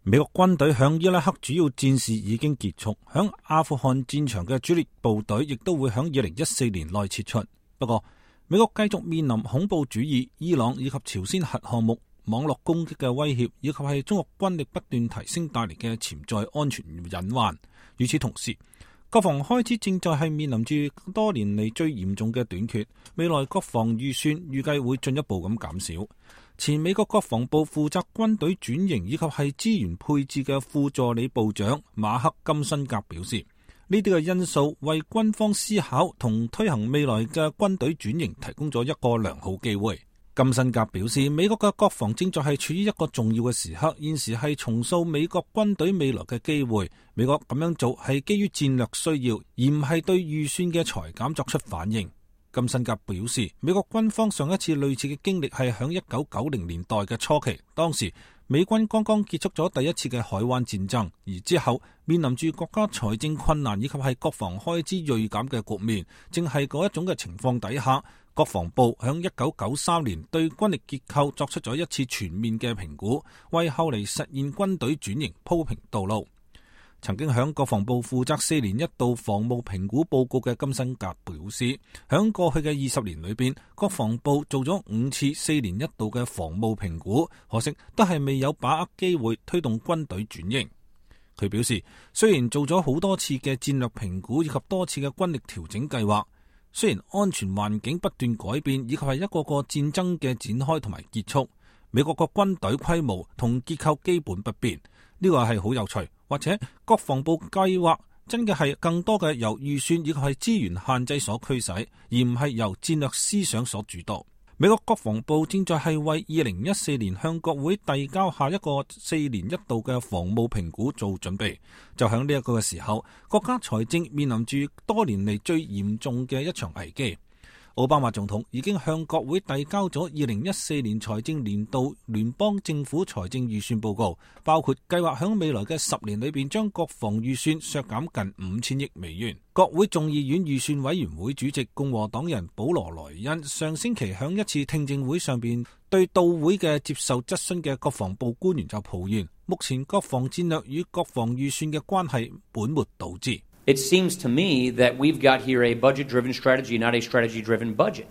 美國軍隊響伊拉克主要戰事已經結束，響阿富汗戰場嘅主力部隊亦都會響2014年內撤出。不過，美國繼續面臨恐怖主義、伊朗以及朝鮮核項目、網絡攻擊嘅威脅，以及係中國軍力不斷提升帶嚟嘅潛在安全隱患。與此同時，國防開支正在係面臨住多年嚟最嚴重嘅短缺，未來國防預算預計會進一步咁減少。前美國國防部負責軍隊轉型以及係資源配置嘅副助理部長馬克金辛格表示，呢啲嘅因素為軍方思考同推行未來嘅軍隊轉型提供咗一個良好機會。金辛格表示，美國嘅國防正在係處於一個重要嘅時刻，現時係重塑美國軍隊未來嘅機會。美國咁樣做係基於戰略需要，而唔係對預算嘅裁減作出反應。金辛格表示，美國軍方上一次類似嘅經歷係響1990年代嘅初期，當時美軍剛剛結束咗第一次嘅海灣戰爭，而之後面臨住國家財政困難以及係國防開支銳減嘅局面，正係嗰一種嘅情況底下，國防部響1993年對軍力結構作出咗一次全面嘅評估，為後嚟實現軍隊轉型鋪平道路。曾經響國防部負責4年一度防務評估報告嘅金辛格表示，響過去嘅20年裏邊，國防部做咗5次4年一度嘅防務評估，可惜都係未有把握機會推動軍隊轉型。佢表示，雖然做咗好多次嘅戰略評估以及多次嘅軍力調整計劃，雖然安全環境不斷改變，以及係一個個戰爭嘅展開同埋結束，美國國軍隊規模同結構基本不變，呢個係好有趣。或者國防部計劃真嘅係更多嘅由預算以及係資源限制所驅使，而唔係由戰略思想所主導。美國國防部正在係為2014年向國會遞交下一個4年一度嘅防務評估做準備。就喺呢一個嘅時候，國家財政面臨住多年嚟最嚴重嘅一場危機。奧巴馬總統已經向國會遞交咗2014年財政年度聯邦政府財政預算報告，包括計劃喺未來嘅10年裏邊將國防預算削減近5000億美元。國會眾議院預算委員會主席共和黨人保羅萊恩上星期喺一次聽證會上邊對到會嘅接受質詢嘅國防部官員就抱怨，目前國防戰略與國防預算嘅關係本末倒置。 It seems to me that we've got here a budget-driven strategy, not a strategy-driven budget.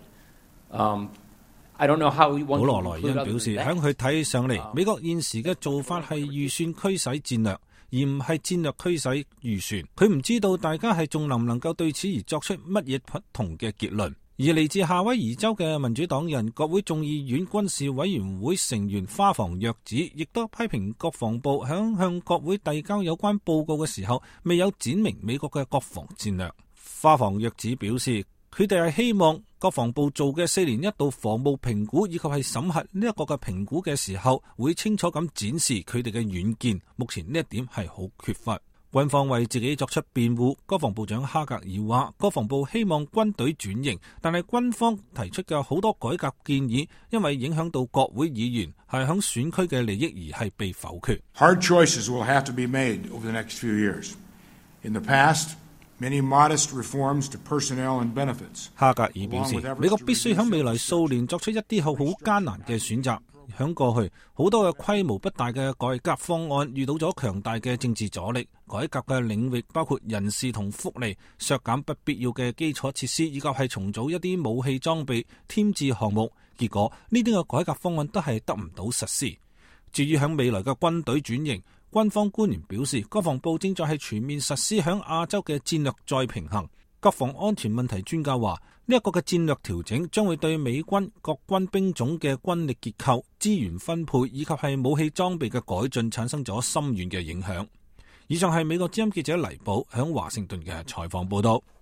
I don't know how we want to. 保羅萊恩表示，喺佢睇上嚟，美國現時嘅做法係預算驅使戰略，而唔係戰略驅使預算。佢唔知道大家係仲能唔能夠對此而作出乜嘢不同嘅結論。而嚟自夏威夷州嘅民主黨人國會眾議院軍事委員會成員花房若子亦都批評國防部響向國會遞交有關報告嘅時候，未有展明美國嘅國防戰略。花房若子表示，佢哋係希望國防部做嘅4年一度防務評估以及係審核呢一個嘅評估嘅時候，會清楚咁展示佢哋嘅遠見。目前呢一點係好缺乏。軍方為自己作出辯護，國防部長哈格爾話，國防部希望軍隊轉型，但係軍方提出嘅好多改革建議，因為影響到國會議員係響選區嘅利益而係被否決。 Hard choices will have to be made over the next few years. In the past, many modest reforms to personnel and benefits. 哈格爾表示，美國必須喺未來數年作出一啲好艱難嘅選擇。響過去，好多嘅規模不大嘅改革方案遇到咗強大嘅政治阻力。改革嘅領域包括人事同福利、削減不必要嘅基礎設施，以及係重組一啲武器裝備、添置項目。結果呢啲嘅改革方案都係得唔到實施。至於響未來嘅軍隊轉型，軍方官員表示，國防部正在係全面實施響亞洲嘅戰略再平衡。國防安全問題專家話，呢一個嘅戰略調整將會對美軍各軍兵種嘅軍力結構、資源分配以及係武器裝備嘅改進產生咗深遠嘅影響。以上係美國之音記者黎寶響華盛頓嘅採訪報道。